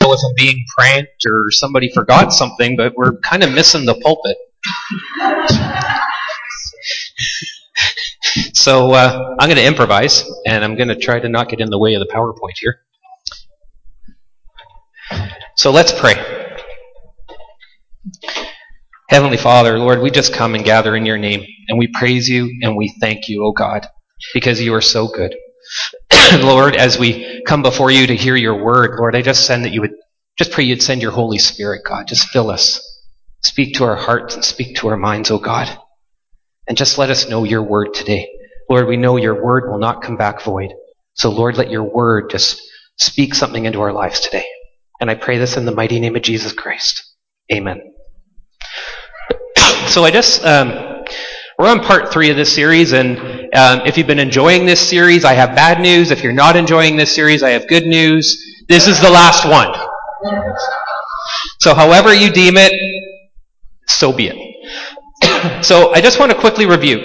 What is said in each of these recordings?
know if I'm being pranked or somebody forgot something, but we're kind of missing the pulpit. So I'm going to improvise, and I'm going to try to not get in the way of the PowerPoint here. So let's pray. Heavenly Father, Lord, we just come and gather in your name, and we praise you and we thank you, O God, because you are so good. Lord, as we come before you to hear your word, Lord, I just pray you'd send your Holy Spirit, God. Just fill us. Speak to our hearts and speak to our minds, O God. And just let us know your word today. Lord, we know your word will not come back void. So Lord, let your word just speak something into our lives today. And I pray this in the mighty name of Jesus Christ. Amen. So we're on part 3 of this series, and if you've been enjoying this series, I have bad news. If you're not enjoying this series, I have good news. This is the last one. So however you deem it, so be it. So I just want to quickly review.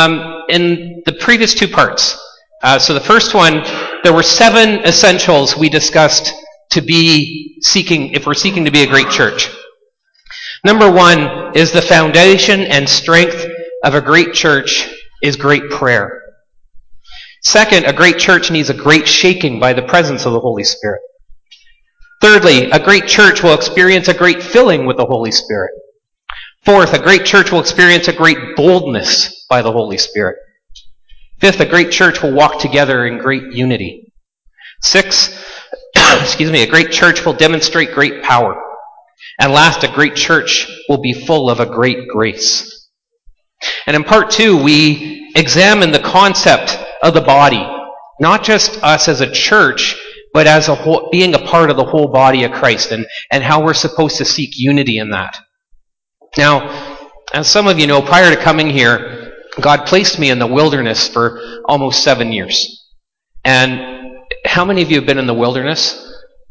In the previous 2 parts, so the first one, there were 7 essentials we discussed to be seeking, if we're seeking to be a great church. Number 1 is the foundation and strength of a great church is great prayer. Second, a great church needs a great shaking by the presence of the Holy Spirit. Thirdly, a great church will experience a great filling with the Holy Spirit. Fourth, a great church will experience a great boldness by the Holy Spirit. Fifth, a great church will walk together in great unity. 6, a great church will demonstrate great power. And last, a great church will be full of a great grace. And in part 2, we examine the concept of the body, not just us as a church, but as a whole, being a part of the whole body of Christ, and how we're supposed to seek unity in that. Now, as some of you know, prior to coming here, God placed me in the wilderness for almost 7 years. And how many of you have been in the wilderness?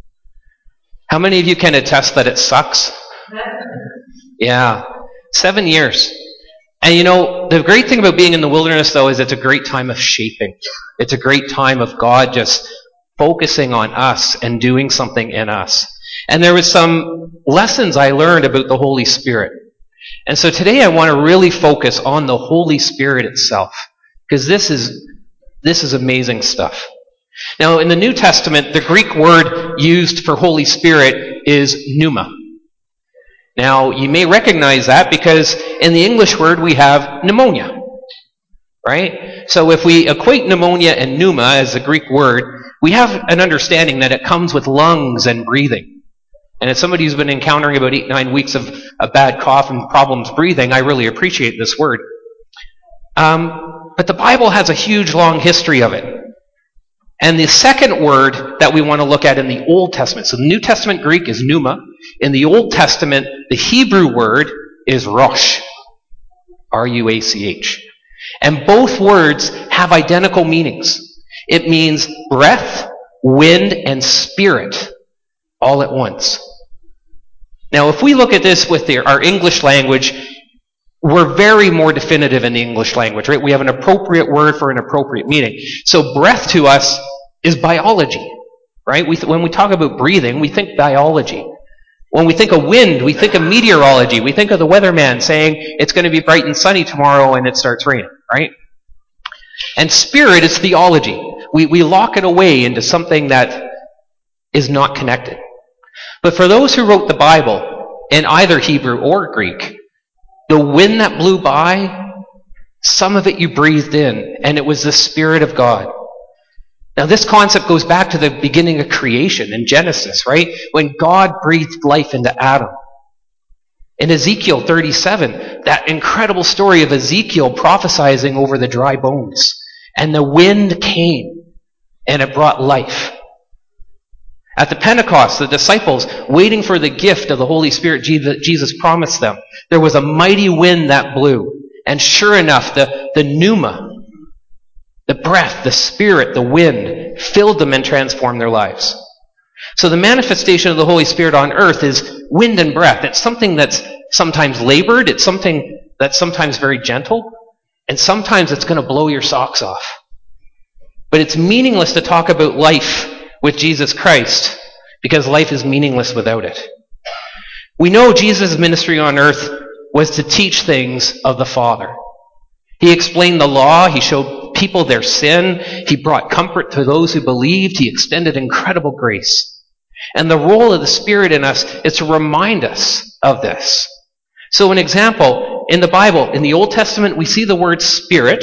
How many of you can attest that it sucks? Yeah, 7 years. And you know, the great thing about being in the wilderness, though, is it's a great time of shaping. It's a great time of God just focusing on us and doing something in us. And there was some lessons I learned about the Holy Spirit. And so today I want to really focus on the Holy Spirit itself, because this is amazing stuff. Now, in the New Testament, the Greek word used for Holy Spirit is pneuma. Now, you may recognize that because in the English word we have pneumonia, right? So if we equate pneumonia and pneuma as the Greek word, we have an understanding that it comes with lungs and breathing. And as somebody who's been encountering about 8-9 weeks of a bad cough and problems breathing, I really appreciate this word. But the Bible has a huge, long history of it. And the second word that we want to look at in the Old Testament, so the New Testament Greek is pneuma. In the Old Testament, the Hebrew word is rosh, R-U-A-C-H. And both words have identical meanings. It means breath, wind, and spirit all at once. Now, if we look at this with our English language, we're very more definitive in the English language, right? We have an appropriate word for an appropriate meaning. So breath to us is biology, right? When we talk about breathing, we think biology. When we think of wind, we think of meteorology. We think of the weatherman saying it's going to be bright and sunny tomorrow and it starts raining, right? And spirit is theology. We lock it away into something that is not connected. But for those who wrote the Bible in either Hebrew or Greek, the wind that blew by, some of it you breathed in, and it was the Spirit of God. Now this concept goes back to the beginning of creation in Genesis, right? When God breathed life into Adam. In Ezekiel 37, that incredible story of Ezekiel prophesizing over the dry bones. And the wind came, and it brought life. At the Pentecost, the disciples, waiting for the gift of the Holy Spirit Jesus promised them, there was a mighty wind that blew. And sure enough, the pneuma, the breath, the spirit, the wind, filled them and transformed their lives. So the manifestation of the Holy Spirit on earth is wind and breath. It's something that's sometimes labored. It's something that's sometimes very gentle. And sometimes it's going to blow your socks off. But it's meaningless to talk about life with Jesus Christ because life is meaningless without it. We know Jesus' ministry on earth was to teach things of the Father. He explained the law. He showed people their sin. He brought comfort to those who believed. He extended incredible grace. And the role of the Spirit in us is to remind us of this. So an example, in the Bible, in the Old Testament, we see the word Spirit,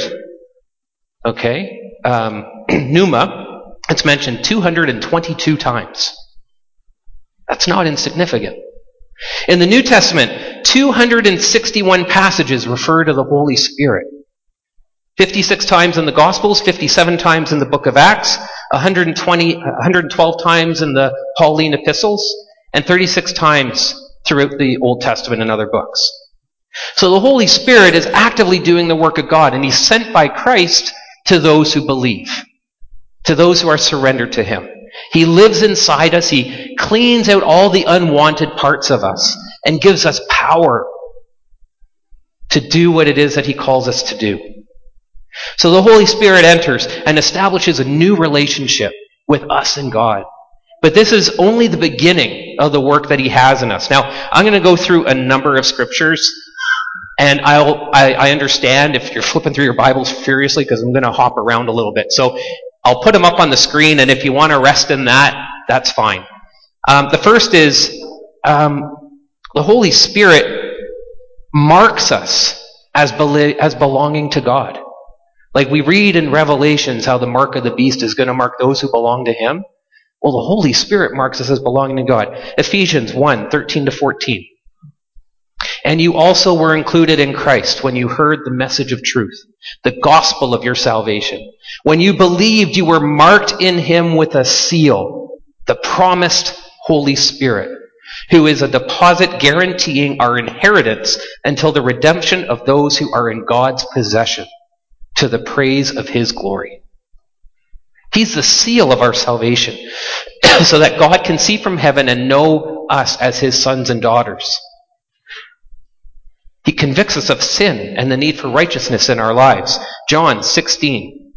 pneuma, it's mentioned 222 times. That's not insignificant. In the New Testament, 261 passages refer to the Holy Spirit. 56 times in the Gospels, 57 times in the book of Acts, 112 times in the Pauline epistles, and 36 times throughout the Old Testament and other books. So the Holy Spirit is actively doing the work of God, and He's sent by Christ to those who believe, to those who are surrendered to Him. He lives inside us. He cleans out all the unwanted parts of us and gives us power to do what it is that He calls us to do. So the Holy Spirit enters and establishes a new relationship with us and God. But this is only the beginning of the work that He has in us. Now, I'm going to go through a number of scriptures, and I understand if you're flipping through your Bibles furiously because I'm going to hop around a little bit. So I'll put them up on the screen, and if you want to rest in that, that's fine. The first is the Holy Spirit marks us as belonging to God. Like we read in Revelations how the mark of the beast is going to mark those who belong to Him. Well, the Holy Spirit marks us as belonging to God. Ephesians 1:13-14. And you also were included in Christ when you heard the message of truth, the gospel of your salvation. When you believed, you were marked in Him with a seal, the promised Holy Spirit, who is a deposit guaranteeing our inheritance until the redemption of those who are in God's possession, to the praise of His glory. He's the seal of our salvation, so that God can see from heaven and know us as His sons and daughters. He convicts us of sin and the need for righteousness in our lives. John 16,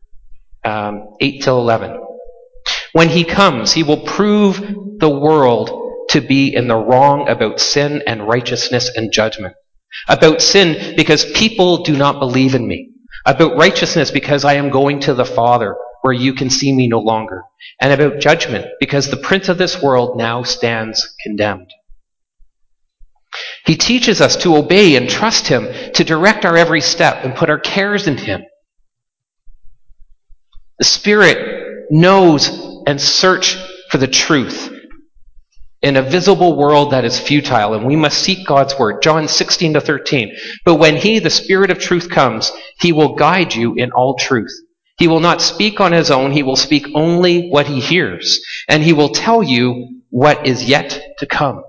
8-11. When He comes, He will prove the world to be in the wrong about sin and righteousness and judgment. About sin, because people do not believe in me. About righteousness, because I am going to the Father, where you can see me no longer. And about judgment, because the prince of this world now stands condemned. He teaches us to obey and trust Him, to direct our every step and put our cares in Him. The Spirit knows and searches for the truth in a visible world that is futile, and we must seek God's word. John 16-13. But when He, the Spirit of truth, comes, He will guide you in all truth. He will not speak on His own. He will speak only what He hears, and He will tell you what is yet to come.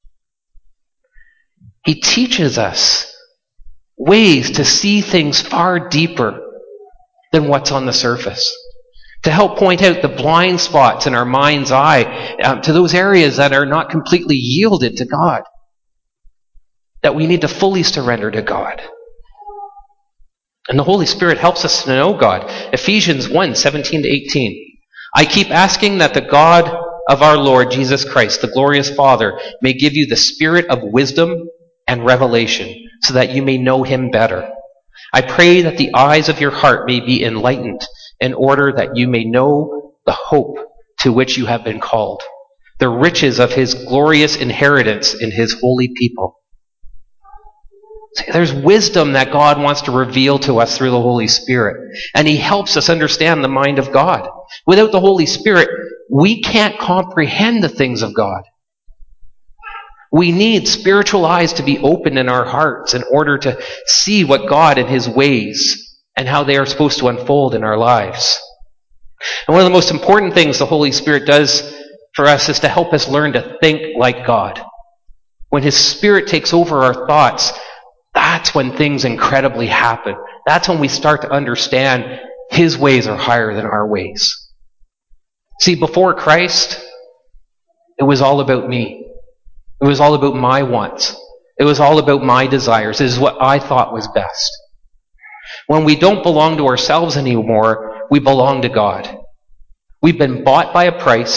He teaches us ways to see things far deeper than what's on the surface, to help point out the blind spots in our mind's eye, to those areas that are not completely yielded to God, that we need to fully surrender to God. And the Holy Spirit helps us to know God. Ephesians 1:17-18. I keep asking that the God of our Lord Jesus Christ, the glorious Father, may give you the spirit of wisdom and revelation, so that you may know Him better. I pray that the eyes of your heart may be enlightened, in order that you may know the hope to which you have been called, the riches of His glorious inheritance in His holy people. See, there's wisdom that God wants to reveal to us through the Holy Spirit, and He helps us understand the mind of God. Without the Holy Spirit, we can't comprehend the things of God. We need spiritual eyes to be opened in our hearts in order to see what God and His ways and how they are supposed to unfold in our lives. And one of the most important things the Holy Spirit does for us is to help us learn to think like God. When His Spirit takes over our thoughts, that's when things incredibly happen. That's when we start to understand His ways are higher than our ways. See, before Christ, it was all about me. It was all about my wants. It was all about my desires. It is what I thought was best. When we don't belong to ourselves anymore, we belong to God. We've been bought by a price,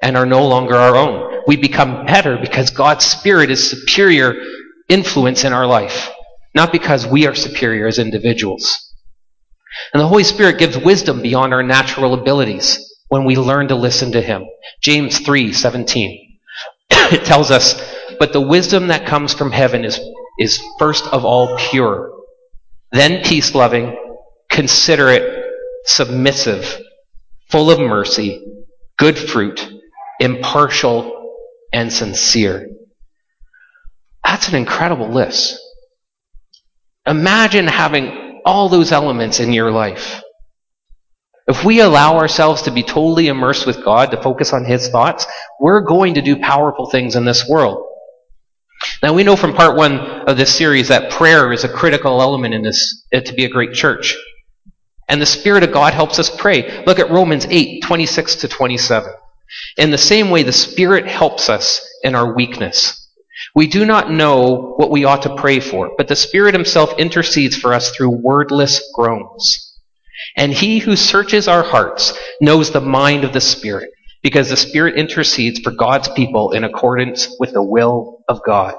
and are no longer our own. We become better because God's Spirit is superior influence in our life, not because we are superior as individuals. And the Holy Spirit gives wisdom beyond our natural abilities when we learn to listen to Him. James 3:17. It tells us, "But the wisdom that comes from heaven is first of all pure, then peace-loving, considerate, submissive, full of mercy, good fruit, impartial, and sincere." That's an incredible list. Imagine having all those elements in your life. If we allow ourselves to be totally immersed with God, to focus on His thoughts, we're going to do powerful things in this world. Now, we know from part 1 of this series that prayer is a critical element in this to be a great church. And the Spirit of God helps us pray. Look at Romans 8:26-27. In the same way, the Spirit helps us in our weakness. We do not know what we ought to pray for, but the Spirit Himself intercedes for us through wordless groans. And He who searches our hearts knows the mind of the Spirit, because the Spirit intercedes for God's people in accordance with the will of God.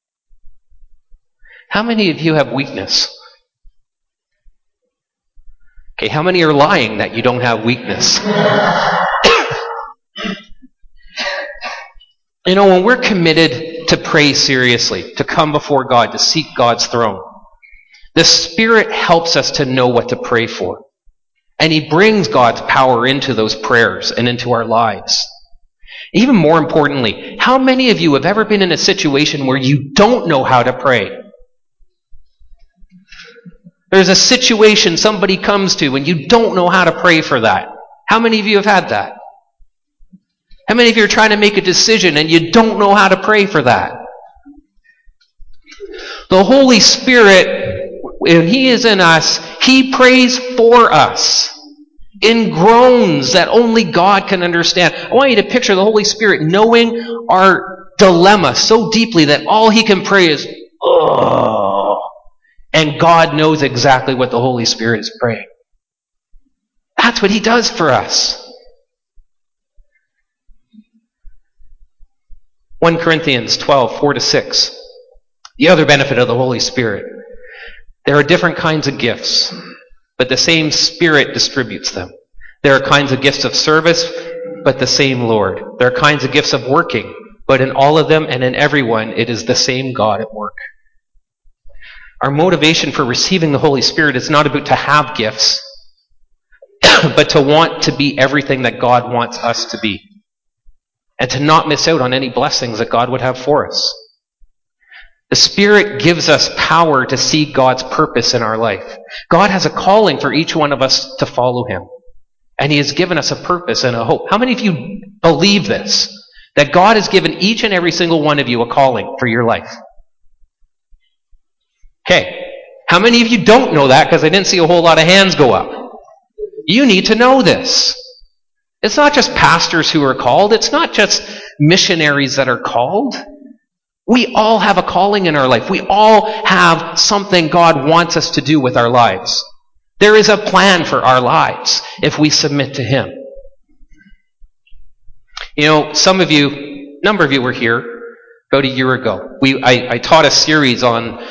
How many of you have weakness? Okay, how many are lying that you don't have weakness? You know, when we're committed to pray seriously, to come before God, to seek God's throne, the Spirit helps us to know what to pray for. And He brings God's power into those prayers and into our lives. Even more importantly, how many of you have ever been in a situation where you don't know how to pray? There's a situation somebody comes to and you don't know how to pray for that. How many of you have had that? How many of you are trying to make a decision and you don't know how to pray for that? The Holy Spirit, when He is in us, He prays for us in groans that only God can understand. I want you to picture the Holy Spirit knowing our dilemma so deeply that all He can pray is, "Oh." And God knows exactly what the Holy Spirit is praying. That's what He does for us. 1 Corinthians 12:4-6. The other benefit of the Holy Spirit. There are different kinds of gifts, but the same Spirit distributes them. There are kinds of gifts of service, but the same Lord. There are kinds of gifts of working, but in all of them and in everyone, it is the same God at work. Our motivation for receiving the Holy Spirit is not about to have gifts, but to want to be everything that God wants us to be. And to not miss out on any blessings that God would have for us. The Spirit gives us power to see God's purpose in our life. God has a calling for each one of us to follow Him. And He has given us a purpose and a hope. How many of you believe this? That God has given each and every single one of you a calling for your life? Okay. How many of you don't know that? Because I didn't see a whole lot of hands go up. You need to know this. It's not just pastors who are called. It's not just missionaries that are called. We all have a calling in our life. We all have something God wants us to do with our lives. There is a plan for our lives if we submit to Him. You know, a number of you were here about a year ago. I taught a series on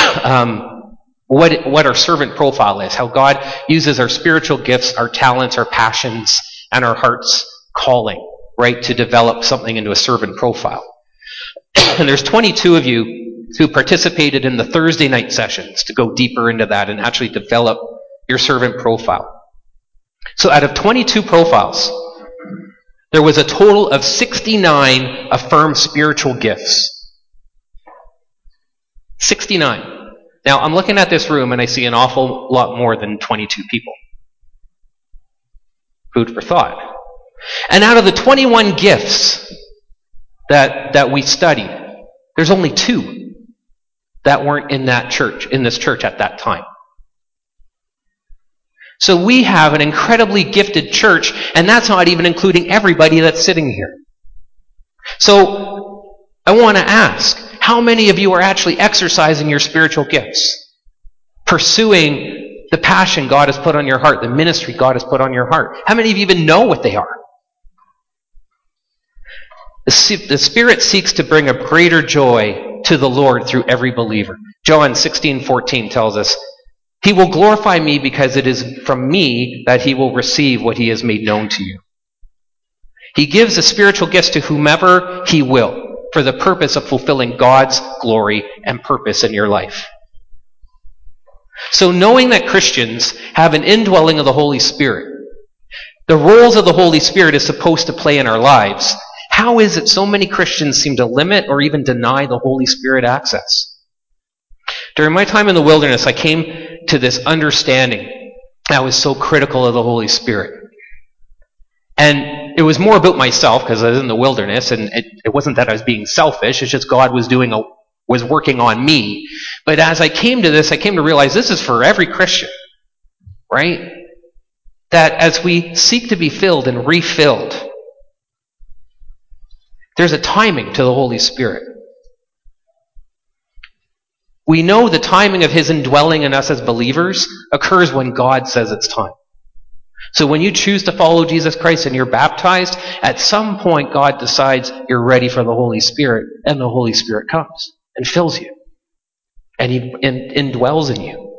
what our servant profile is, how God uses our spiritual gifts, our talents, our passions, and our heart's calling, right, to develop something into a servant profile. And there's 22 of you who participated in the Thursday night sessions to go deeper into that and actually develop your servant profile. So out of 22 profiles, there was a total of 69 affirmed spiritual gifts. 69. Now, I'm looking at this room and I see an awful lot more than 22 people. Food for thought. And out of the 21 gifts that we studied, there's only 2 that weren't in this church at that time. So we have an incredibly gifted church, and that's not even including everybody that's sitting here. So I want to ask, how many of you are actually exercising your spiritual gifts? Pursuing the passion God has put on your heart, the ministry God has put on your heart. How many of you even know what they are? The Spirit seeks to bring a greater joy to the Lord through every believer. John 16:14 tells us, "He will glorify me because it is from me that he will receive what he has made known to you." He gives the spiritual gifts to whomever he will for the purpose of fulfilling God's glory and purpose in your life. So knowing that Christians have an indwelling of the Holy Spirit, the roles of the Holy Spirit is supposed to play in our lives, how is it so many Christians seem to limit or even deny the Holy Spirit access? During my time in the wilderness, I came to this understanding that I was so critical of the Holy Spirit. And it was more about myself because I was in the wilderness, and it wasn't that I was being selfish, it's just God was working on me. But as I came to this, I came to realize this is for every Christian, right? That as we seek to be filled and refilled, there's a timing to the Holy Spirit. We know the timing of his indwelling in us as believers occurs when God says it's time. So when you choose to follow Jesus Christ and you're baptized, at some point God decides you're ready for the Holy Spirit, and the Holy Spirit comes and fills you. And he indwells in you.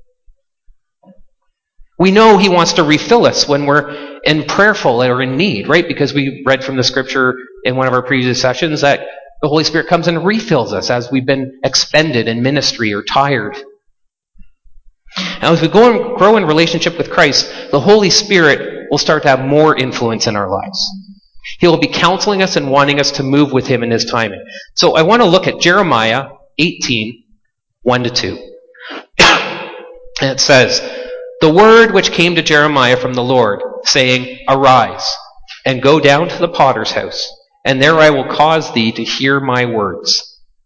We know he wants to refill us when we're in prayerful or in need, right? Because we read from the scripture in one of our previous sessions that the Holy Spirit comes and refills us as we've been expended in ministry or tired. Now, as we grow in relationship with Christ, the Holy Spirit will start to have more influence in our lives. He will be counseling us and wanting us to move with him in his timing. So I want to look at Jeremiah 18, 1-2. And it says, "The word which came to Jeremiah from the Lord, saying, Arise, and go down to the potter's house, and there I will cause thee to hear my words."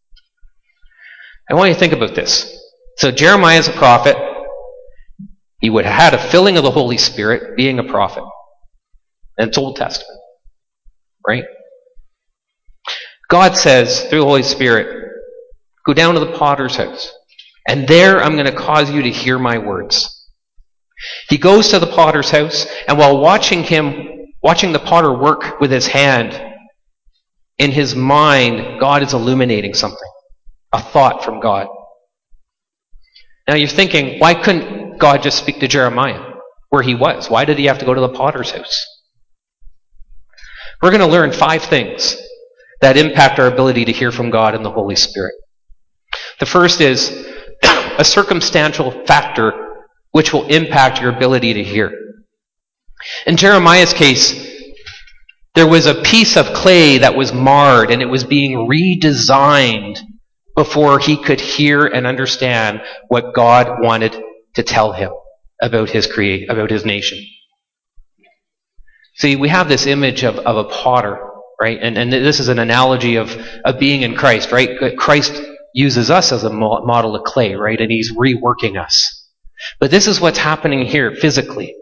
I want you to think about this. So Jeremiah is a prophet. He would have had a filling of the Holy Spirit being a prophet. And it's Old Testament. Right? God says, through the Holy Spirit, go down to the potter's house, and there I'm going to cause you to hear my words. He goes to the potter's house, and while watching the potter work with his hand, in his mind, God is illuminating something. A thought from God. Now you're thinking, why couldn't God just speak to Jeremiah where he was? Why did he have to go to the potter's house? We're going to learn 5 things that impact our ability to hear from God and the Holy Spirit. The first is a circumstantial factor which will impact your ability to hear. In Jeremiah's case, there was a piece of clay that was marred, and it was being redesigned before he could hear and understand what God wanted to tell him about his nation. See, we have this image of a potter, right? And this is an analogy of being in Christ, right? Christ uses us as a model of clay, right? And he's reworking us. But this is what's happening here physically.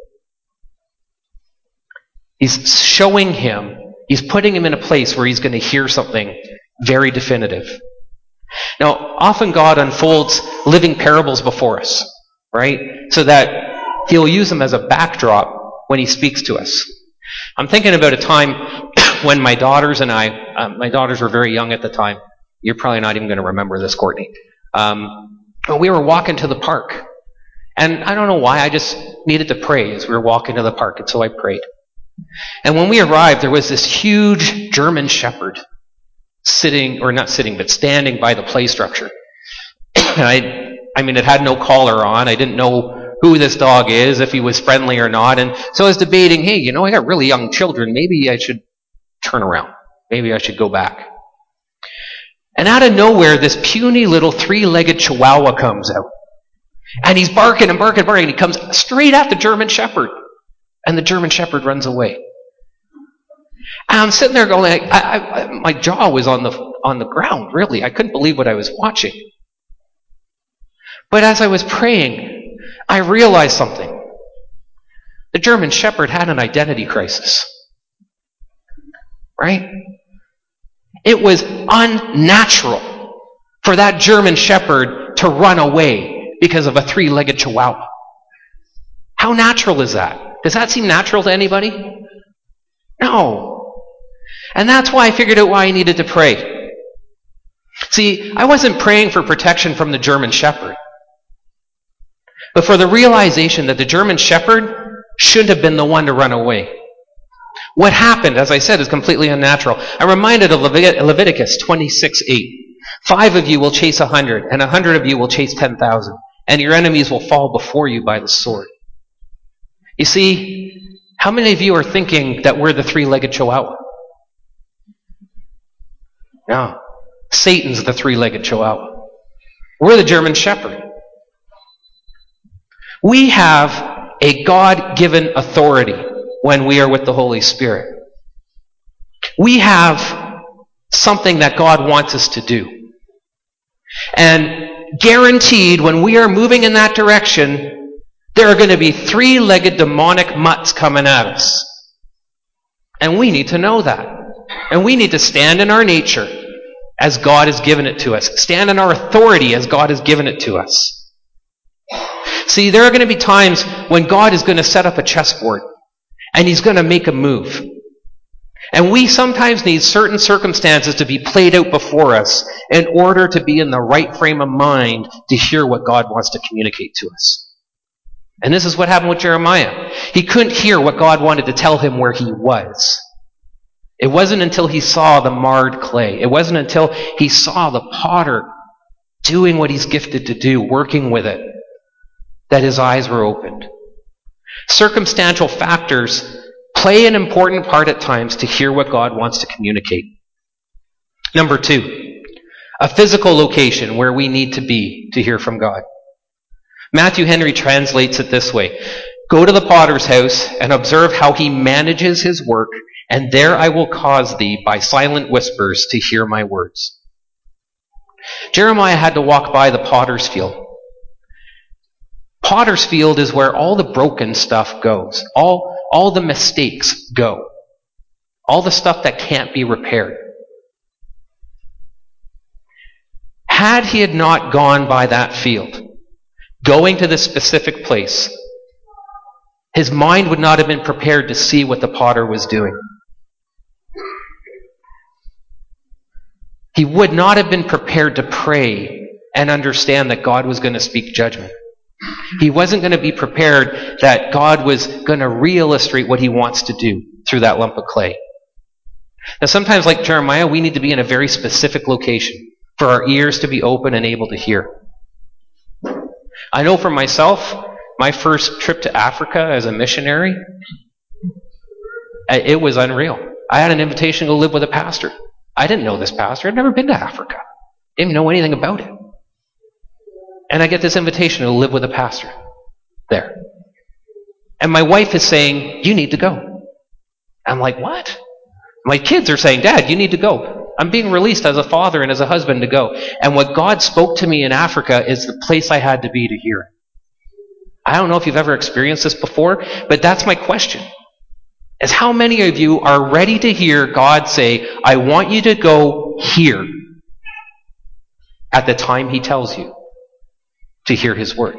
He's showing him, he's putting him in a place where he's going to hear something very definitive. Now, often God unfolds living parables before us, right? So that he'll use them as a backdrop when he speaks to us. I'm thinking about a time when my daughters and I, my daughters were very young at the time. You're probably not even going to remember this, Courtney. But we were walking to the park. And I don't know why, I just needed to pray as we were walking to the park, and so I prayed. And when we arrived, there was this huge German Shepherd standing by the play structure. And I mean, it had no collar on. I didn't know who this dog is, if he was friendly or not. And so I was debating, hey, I got really young children. Maybe I should turn around. Maybe I should go back. And out of nowhere, this puny little 3-legged Chihuahua comes out. And he's barking and barking and barking. And he comes straight at the German Shepherd. And the German Shepherd runs away. And I'm sitting there going, my jaw was on the ground, really. I couldn't believe what I was watching. But as I was praying, I realized something. The German Shepherd had an identity crisis. Right? It was unnatural for that German Shepherd to run away because of a 3-legged Chihuahua. How natural is that? Does that seem natural to anybody? No. And that's why I figured out why I needed to pray. See, I wasn't praying for protection from the German Shepherd, but for the realization that the German Shepherd shouldn't have been the one to run away. What happened, as I said, is completely unnatural. I'm reminded of Leviticus 26:8. 5 of you will chase 100, and 100 of you will chase 10,000, and your enemies will fall before you by the sword. You see, how many of you are thinking that we're the three-legged chihuahua? No. Satan's the three-legged chihuahua. We're the German Shepherd. We have a God-given authority when we are with the Holy Spirit. We have something that God wants us to do. And guaranteed, when we are moving in that direction, there are going to be three-legged demonic mutts coming at us. And we need to know that. And we need to stand in our nature as God has given it to us. Stand in our authority as God has given it to us. See, there are going to be times when God is going to set up a chessboard and He's going to make a move. And we sometimes need certain circumstances to be played out before us in order to be in the right frame of mind to hear what God wants to communicate to us. And this is what happened with Jeremiah. He couldn't hear what God wanted to tell him where he was. It wasn't until he saw the marred clay. It wasn't until he saw the potter doing what he's gifted to do, working with it, that his eyes were opened. Circumstantial factors play an important part at times to hear what God wants to communicate. Number 2, a physical location where we need to be to hear from God. Matthew Henry translates it this way: "Go to the potter's house and observe how he manages his work, and there I will cause thee by silent whispers to hear my words." Jeremiah had to walk by the potter's field. Potter's field is where all the broken stuff goes. All the mistakes go. All the stuff that can't be repaired. Had he had not gone by that field, going to this specific place, his mind would not have been prepared to see what the potter was doing. He would not have been prepared to pray and understand that God was going to speak judgment. He wasn't going to be prepared that God was going to re-illustrate what he wants to do through that lump of clay. Now sometimes, like Jeremiah, we need to be in a very specific location for our ears to be open and able to hear. I know for myself, my first trip to Africa as a missionary, it was unreal. I had an invitation to go live with a pastor. I didn't know this pastor. I'd never been to Africa. Didn't know anything about it. And I get this invitation to live with a pastor there. And my wife is saying, "You need to go." I'm like, "What?" My kids are saying, "Dad, you need to go." I'm being released as a father and as a husband to go. And what God spoke to me in Africa is the place I had to be to hear it. I don't know if you've ever experienced this before, but that's my question. Is how many of you are ready to hear God say, "I want you to go here," at the time He tells you to hear His word?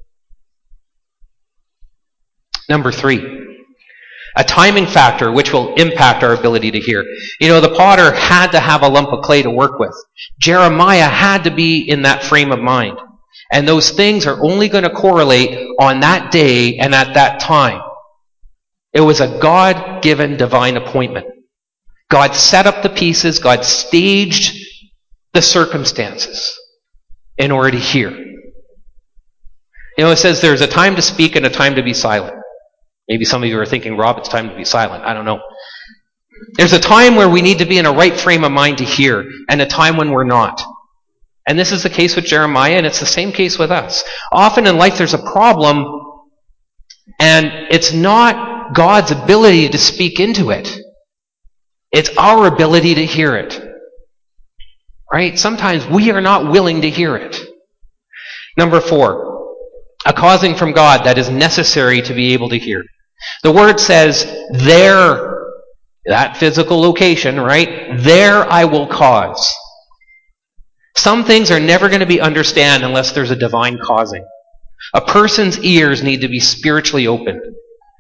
Number 3, a timing factor which will impact our ability to hear. You know, the potter had to have a lump of clay to work with. Jeremiah had to be in that frame of mind. And those things are only going to correlate on that day and at that time. It was a God-given divine appointment. God set up the pieces. God staged the circumstances in order to hear. You know, it says there's a time to speak and a time to be silent. Maybe some of you are thinking, "Rob, it's time to be silent." I don't know. There's a time where we need to be in a right frame of mind to hear, and a time when we're not. And this is the case with Jeremiah, and it's the same case with us. Often in life there's a problem, and it's not God's ability to speak into it. It's our ability to hear it. Right? Sometimes we are not willing to hear it. Number 4, a causing from God that is necessary to be able to hear. The word says, "There," that physical location, right? "There I will cause." Some things are never going to be understood unless there's a divine causing. A person's ears need to be spiritually opened.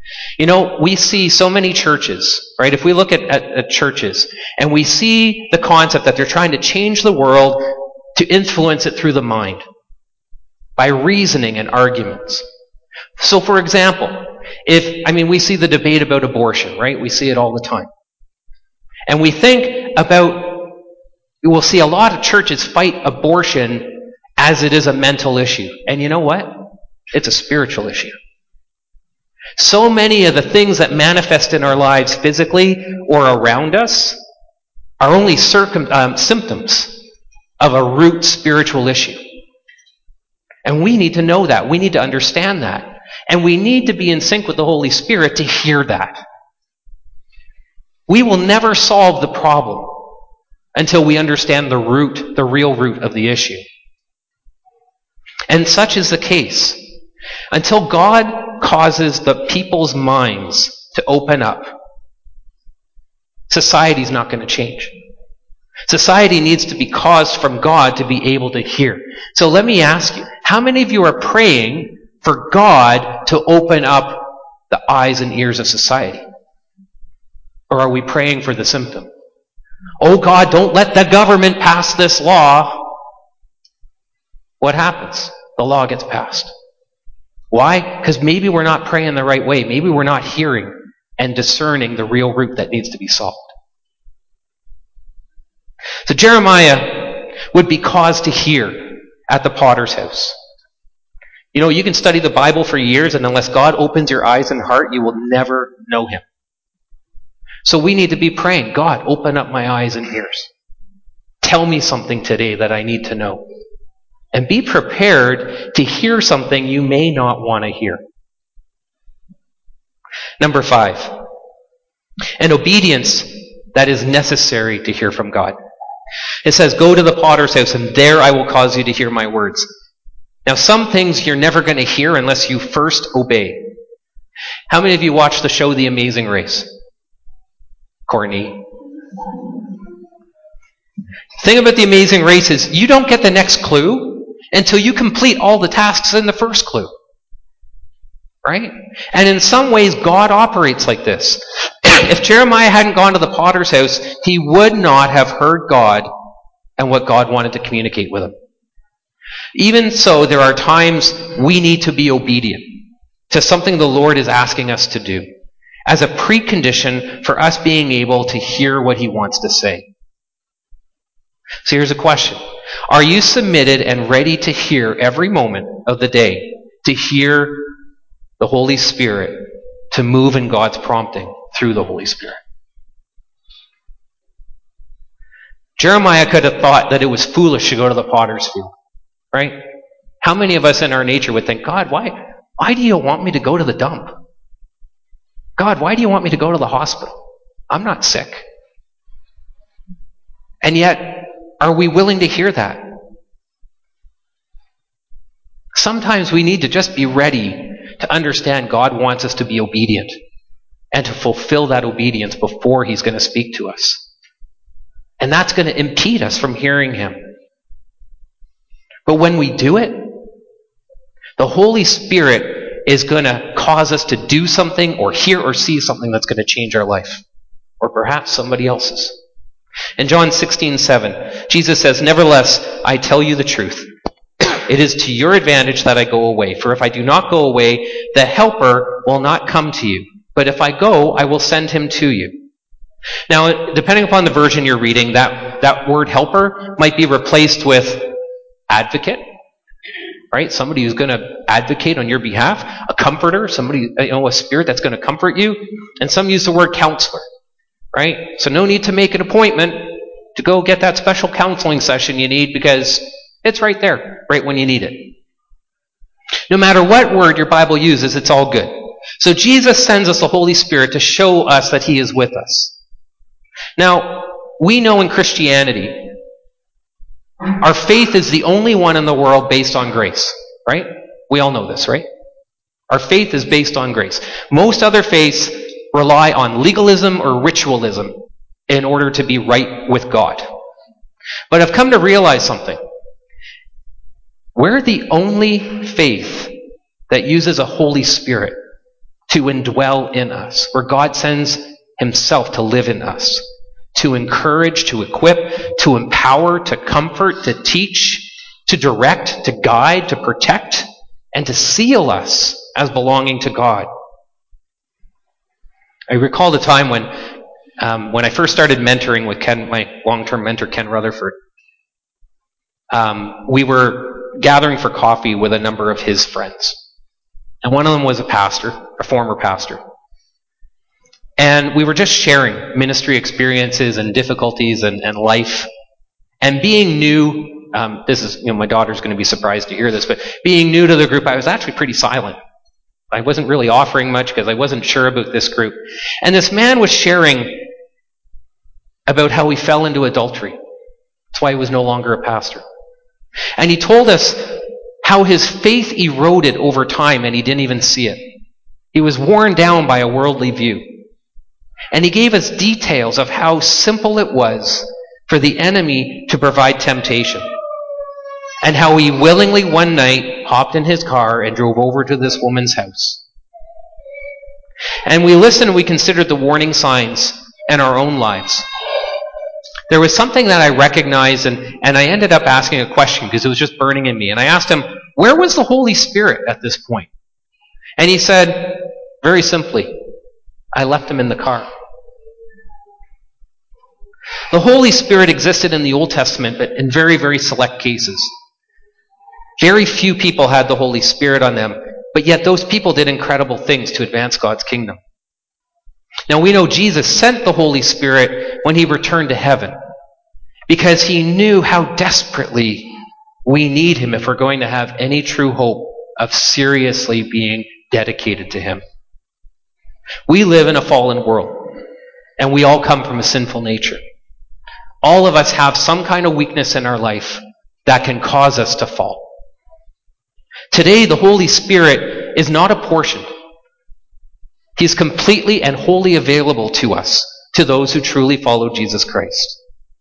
We see so many churches, right? If we look at churches and we see the concept that they're trying to change the world to influence it through the mind by reasoning and arguments. So, for example, we see the debate about abortion, right? We see it all the time. And we'll see a lot of churches fight abortion as it is a mental issue. And you know what? It's a spiritual issue. So many of the things that manifest in our lives physically or around us are only symptoms of a root spiritual issue. And we need to know that. We need to understand that. And we need to be in sync with the Holy Spirit to hear that. We will never solve the problem until we understand the real root of the issue. And such is the case. Until God causes the people's minds to open up, society's not going to change. Society needs to be caused from God to be able to hear. So let me ask you, how many of you are praying for God to open up the eyes and ears of society? Or are we praying for the symptom? Oh God, don't let the government pass this law. What happens? The law gets passed. Why? Because maybe we're not praying the right way. Maybe we're not hearing and discerning the real root that needs to be solved. So Jeremiah would be caused to hear at the potter's house. You can study the Bible for years, and unless God opens your eyes and heart, you will never know Him. So we need to be praying, God, open up my eyes and ears. Tell me something today that I need to know. And be prepared to hear something you may not want to hear. Number 5, an obedience that is necessary to hear from God. It says, go to the potter's house, and there I will cause you to hear my words. Now, some things you're never going to hear unless you first obey. How many of you watched the show The Amazing Race? Courtney. The thing about The Amazing Race is you don't get the next clue until you complete all the tasks in the first clue. Right? And in some ways, God operates like this. If Jeremiah hadn't gone to the potter's house, he would not have heard God and what God wanted to communicate with him. Even so, there are times we need to be obedient to something the Lord is asking us to do as a precondition for us being able to hear what He wants to say. So here's a question. Are you submitted and ready to hear every moment of the day, to hear the Holy Spirit, to move in God's prompting through the Holy Spirit? Jeremiah could have thought that it was foolish to go to the potter's field, right? How many of us in our nature would think, God, why do you want me to go to the dump? God, why do you want me to go to the hospital? I'm not sick. And yet, are we willing to hear that? Sometimes we need to just be ready to understand God wants us to be obedient and to fulfill that obedience before He's going to speak to us. And that's going to impede us from hearing Him. But when we do it, the Holy Spirit is going to cause us to do something or hear or see something that's going to change our life. Or perhaps somebody else's. In John 16:7, Jesus says, "Nevertheless, I tell you the truth. It is to your advantage that I go away. For if I do not go away, the Helper will not come to you. But if I go, I will send him to you." Now, depending upon the version you're reading, that word helper might be replaced with advocate, right? Somebody who's going to advocate on your behalf. A comforter, somebody, a spirit that's going to comfort you. And some use the word counselor, right? So no need to make an appointment to go get that special counseling session you need because it's right there, right when you need it. No matter what word your Bible uses, it's all good. So Jesus sends us the Holy Spirit to show us that He is with us. Now, we know in Christianity, our faith is the only one in the world based on grace, right? We all know this, right? Our faith is based on grace. Most other faiths rely on legalism or ritualism in order to be right with God. But I've come to realize something. We're the only faith that uses a Holy Spirit to indwell in us, where God sends himself to live in us, to encourage, to equip, to empower, to comfort, to teach, to direct, to guide, to protect, and to seal us as belonging to God. I recall the time when I first started mentoring with Ken, my long-term mentor, Ken Rutherford. We were gathering for coffee with a number of his friends. And one of them was a pastor, a former pastor. And we were just sharing ministry experiences and difficulties and life. And being new, my daughter's going to be surprised to hear this, but being new to the group, I was actually pretty silent. I wasn't really offering much because I wasn't sure about this group. And this man was sharing about how he fell into adultery. That's why he was no longer a pastor. And he told us how his faith eroded over time and he didn't even see it. He was worn down by a worldly view. And he gave us details of how simple it was for the enemy to provide temptation. And how he willingly one night hopped in his car and drove over to this woman's house. And we listened and we considered the warning signs in our own lives. There was something that I recognized, and I ended up asking a question because it was just burning in me. And I asked him, where was the Holy Spirit at this point? And he said, very simply, I left him in the car. The Holy Spirit existed in the Old Testament, but in very, very select cases. Very few people had the Holy Spirit on them, but yet those people did incredible things to advance God's kingdom. Now we know Jesus sent the Holy Spirit when he returned to heaven because he knew how desperately we need him if we're going to have any true hope of seriously being dedicated to him. We live in a fallen world, and we all come from a sinful nature. All of us have some kind of weakness in our life that can cause us to fall. Today, the Holy Spirit is not apportioned. He's completely and wholly available to us, to those who truly follow Jesus Christ.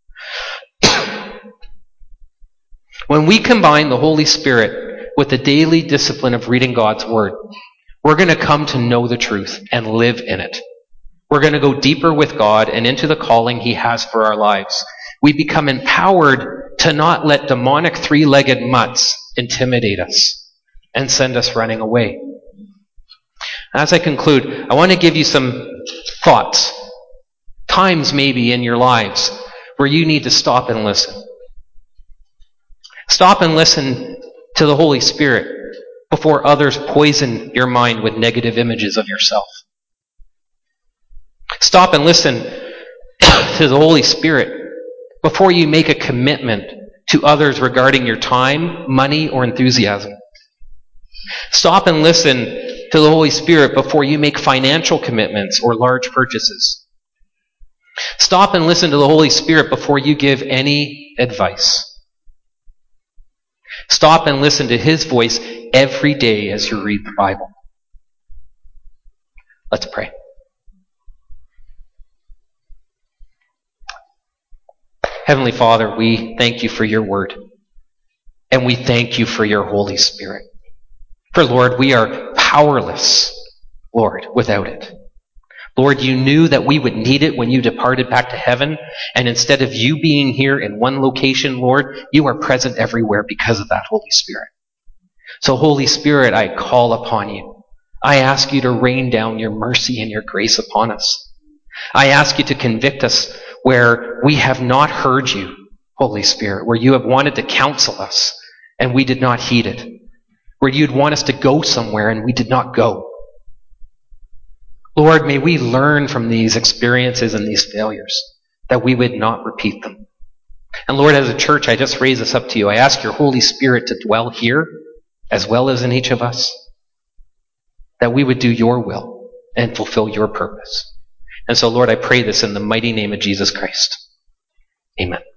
When we combine the Holy Spirit with the daily discipline of reading God's Word, we're going to come to know the truth and live in it. We're going to go deeper with God and into the calling he has for our lives. We become empowered to not let demonic three-legged mutts intimidate us and send us running away. As I conclude, I want to give you some thoughts, times maybe in your lives where you need to stop and listen. Stop and listen to the Holy Spirit before others poison your mind with negative images of yourself. Stop and listen to the Holy Spirit before you make a commitment to others regarding your time, money, or enthusiasm. Stop and listen to the Holy Spirit before you make financial commitments or large purchases. Stop and listen to the Holy Spirit before you give any advice. Stop and listen to his voice every day as you read the Bible. Let's pray. Heavenly Father, we thank you for your word. And we thank you for your Holy Spirit. For, Lord, we are powerless, Lord, without it. Lord, you knew that we would need it when you departed back to heaven. And instead of you being here in one location, Lord, you are present everywhere because of that Holy Spirit. So, Holy Spirit, I call upon you. I ask you to rain down your mercy and your grace upon us. I ask you to convict us where we have not heard you, Holy Spirit, where you have wanted to counsel us and we did not heed it, where you'd want us to go somewhere and we did not go. Lord, may we learn from these experiences and these failures, that we would not repeat them. And Lord, as a church, I just raise this up to you. I ask your Holy Spirit to dwell here as well as in each of us, that we would do your will and fulfill your purpose. And so, Lord, I pray this in the mighty name of Jesus Christ. Amen.